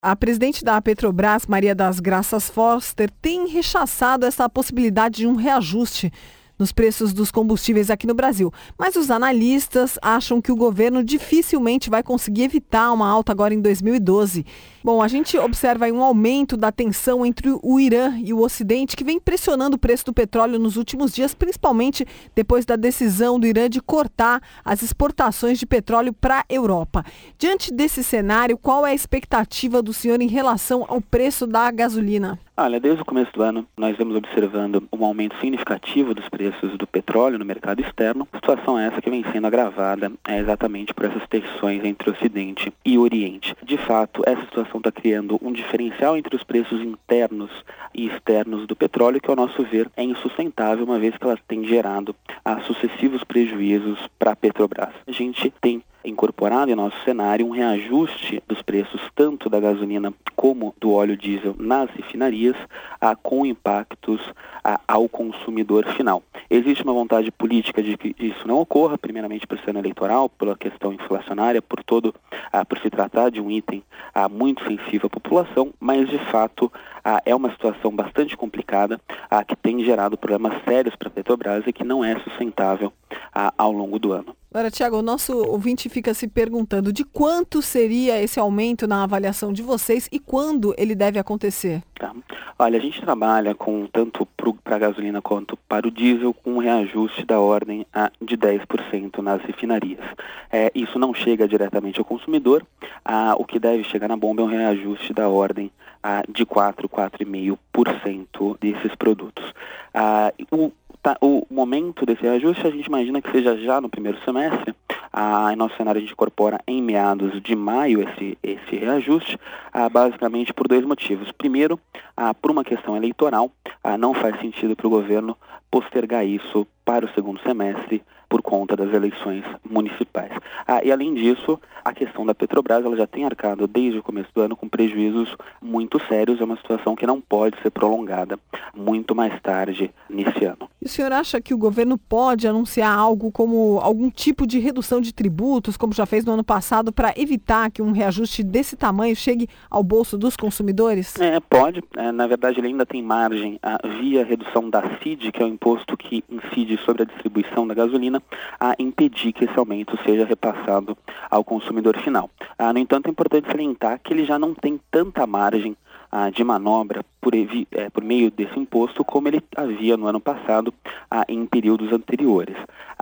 A presidente da Petrobras, Maria das Graças Foster, tem rechaçado essa possibilidade de um reajuste nos preços dos combustíveis aqui no Brasil. Mas os analistas acham que o governo dificilmente vai conseguir evitar uma alta agora em 2012. Bom, a gente observa aí um aumento da tensão entre o Irã e o Ocidente, que vem pressionando o preço do petróleo nos últimos dias, principalmente depois da decisão do Irã de cortar as exportações de petróleo para a Europa. Diante desse cenário, qual é a expectativa do senhor em relação ao preço da gasolina? Olha, desde o começo do ano, nós vemos observando um aumento significativo dos preços do petróleo no mercado externo. A situação é essa que vem sendo agravada exatamente por essas tensões entre o Ocidente e o Oriente. De fato, essa situação está criando um diferencial entre os preços internos e externos do petróleo, que, ao nosso ver, é insustentável, uma vez que ela tem gerado sucessivos prejuízos para a Petrobras. A gente tem incorporado em nosso cenário um reajuste dos preços tanto da gasolina como do óleo diesel nas refinarias, com impactos ao consumidor final. Existe uma vontade política de que isso não ocorra, primeiramente por ser ano eleitoral, pela questão inflacionária, por se tratar de um item muito sensível à população, mas de fato é uma situação bastante complicada, que tem gerado problemas sérios para a Petrobras e que não é sustentável ao longo do ano. Agora, Tiago, o nosso ouvinte fica se perguntando de quanto seria esse aumento na avaliação de vocês e quando ele deve acontecer? Tá. Olha, a gente trabalha com tanto para a gasolina quanto para o diesel com um reajuste da ordem de 10% nas refinarias. Isso não chega diretamente ao consumidor, o que deve chegar na bomba é um reajuste da ordem de 4,5% desses produtos. O momento desse reajuste a gente imagina que seja já no primeiro semestre. Em nosso cenário a gente incorpora em meados de maio esse reajuste, basicamente por dois motivos. Primeiro, por uma questão eleitoral, não faz sentido para o governo postergar isso para o segundo semestre por conta das eleições municipais. E além disso, a questão da Petrobras, ela já tem arcado desde o começo do ano com prejuízos muito sérios, é uma situação que não pode ser prolongada muito mais tarde nesse ano. E o senhor acha que o governo pode anunciar algo como algum tipo de redução de tributos, como já fez no ano passado, para evitar que um reajuste desse tamanho chegue ao bolso dos consumidores? Pode. Na verdade, ele ainda tem margem via redução da CID, que é o imposto que incide sobre a distribuição da gasolina, a impedir que esse aumento seja repassado ao consumidor final. No entanto, é importante salientar que ele já não tem tanta margem de manobra por meio desse imposto como ele havia no ano passado em períodos anteriores.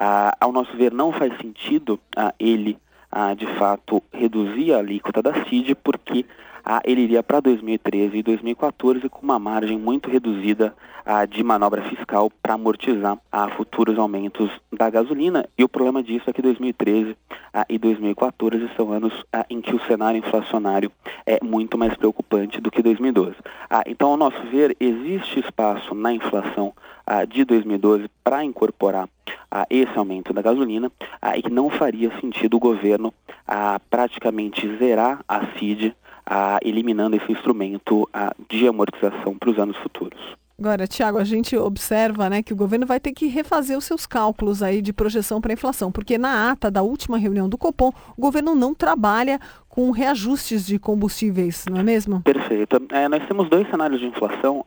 Ao nosso ver, não faz sentido ele, de fato, reduzir a alíquota da CID, porque ele iria para 2013 e 2014 com uma margem muito reduzida de manobra fiscal para amortizar futuros aumentos da gasolina. E o problema disso é que 2013 e 2014 são anos em que o cenário inflacionário é muito mais preocupante do que 2012. Então, ao nosso ver, existe espaço na inflação de 2012 para incorporar esse aumento da gasolina e que não faria sentido o governo praticamente zerar a CID, eliminando esse instrumento de amortização para os anos futuros. Agora, Tiago, a gente observa, que o governo vai ter que refazer os seus cálculos aí de projeção para a inflação, porque na ata da última reunião do Copom, o governo não trabalha com reajustes de combustíveis, não é mesmo? Perfeito. Nós temos dois cenários de inflação,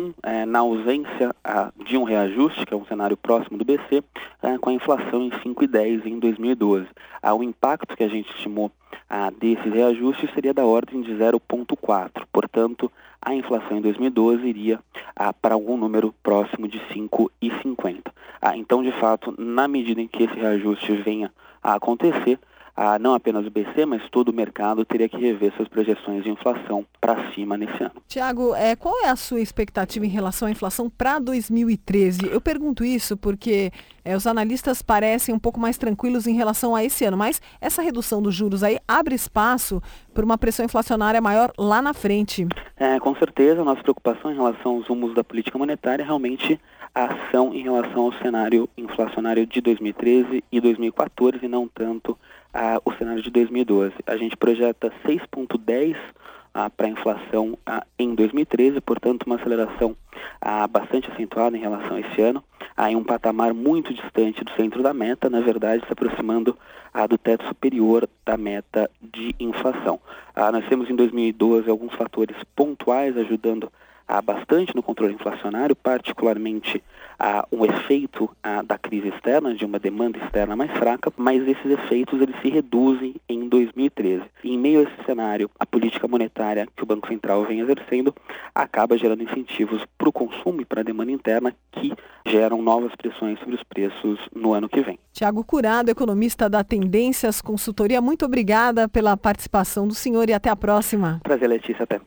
na ausência de um reajuste, que é um cenário próximo do BC, com a inflação em 5,10 em 2012. O impacto que a gente estimou desses reajustes seria da ordem de 0,4. Portanto, a inflação em 2012 iria para algum número próximo de 5,50. Então, de fato, na medida em que esse reajuste venha a acontecer, não apenas o BC, mas todo o mercado teria que rever suas projeções de inflação para cima nesse ano. Tiago, qual é a sua expectativa em relação à inflação para 2013? Eu pergunto isso porque os analistas parecem um pouco mais tranquilos em relação a esse ano, mas essa redução dos juros aí abre espaço para uma pressão inflacionária maior lá na frente. Com certeza, a nossa preocupação em relação aos rumos da política monetária é realmente a ação em relação ao cenário inflacionário de 2013 e 2014, e não tanto o cenário de 2012. A gente projeta 6,10 para a inflação em 2013, portanto uma aceleração bastante acentuada em relação a esse ano, em um patamar muito distante do centro da meta, na verdade se aproximando do teto superior da meta de inflação. Nós temos em 2012 alguns fatores pontuais ajudando bastante no controle inflacionário, particularmente um efeito da crise externa, de uma demanda externa mais fraca, mas esses efeitos eles se reduzem em 2013. E em meio a esse cenário, a política monetária que o Banco Central vem exercendo acaba gerando incentivos para o consumo e para a demanda interna que geram novas pressões sobre os preços no ano que vem. Tiago Curado, economista da Tendências Consultoria, muito obrigada pela participação do senhor e até a próxima. Prazer, Letícia, até.